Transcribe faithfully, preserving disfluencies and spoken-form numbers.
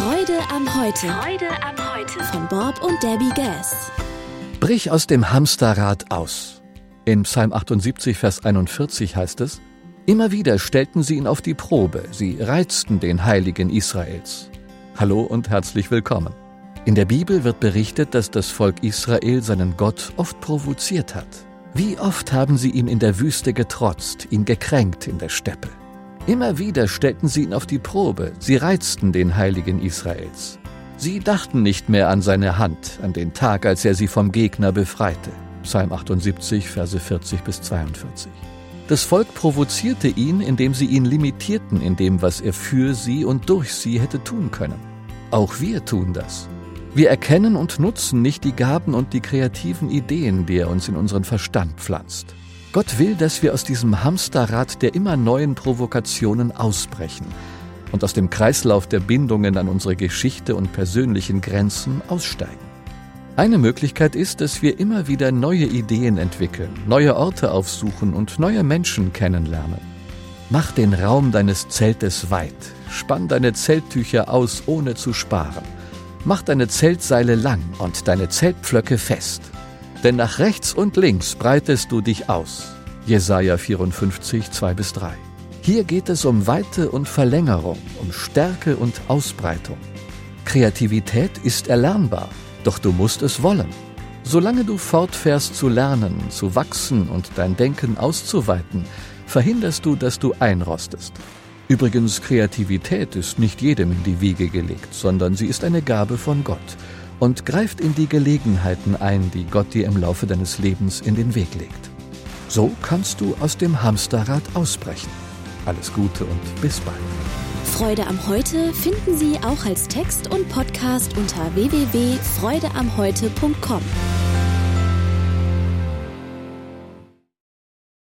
Freude am Heute. Freude am Heute. Von Bob und Debbie Gass. Brich aus dem Hamsterrad aus. In Psalm achtundsiebzig, Vers einundvierzig heißt es: Immer wieder stellten sie ihn auf die Probe, sie reizten den Heiligen Israels. Hallo und herzlich willkommen. In der Bibel wird berichtet, dass das Volk Israel seinen Gott oft provoziert hat. Wie oft haben sie ihm in der Wüste getrotzt, ihn gekränkt in der Steppe. Immer wieder stellten sie ihn auf die Probe, sie reizten den Heiligen Israels. Sie dachten nicht mehr an seine Hand, an den Tag, als er sie vom Gegner befreite. Psalm achtundsiebzig, Verse vierzig bis zweiundvierzig. Das Volk provozierte ihn, indem sie ihn limitierten in dem, was er für sie und durch sie hätte tun können. Auch wir tun das. Wir erkennen und nutzen nicht die Gaben und die kreativen Ideen, die er uns in unseren Verstand pflanzt. Gott will, dass wir aus diesem Hamsterrad der immer neuen Provokationen ausbrechen und aus dem Kreislauf der Bindungen an unsere Geschichte und persönlichen Grenzen aussteigen. Eine Möglichkeit ist, dass wir immer wieder neue Ideen entwickeln, neue Orte aufsuchen und neue Menschen kennenlernen. Mach den Raum deines Zeltes weit, spann deine Zelttücher aus, ohne zu sparen. Mach deine Zeltseile lang und deine Zeltpflöcke fest. Denn nach rechts und links breitest du dich aus. Jesaja vierundfünfzig, zwei bis drei. Hier geht es um Weite und Verlängerung, um Stärke und Ausbreitung. Kreativität ist erlernbar, doch du musst es wollen. Solange du fortfährst zu lernen, zu wachsen und dein Denken auszuweiten, verhinderst du, dass du einrostest. Übrigens, Kreativität ist nicht jedem in die Wiege gelegt, sondern sie ist eine Gabe von Gott und greift in die Gelegenheiten ein, die Gott dir im Laufe deines Lebens in den Weg legt. So kannst du aus dem Hamsterrad ausbrechen. Alles Gute und bis bald. Freude am Heute finden Sie auch als Text und Podcast unter w w w punkt freude am heute punkt com.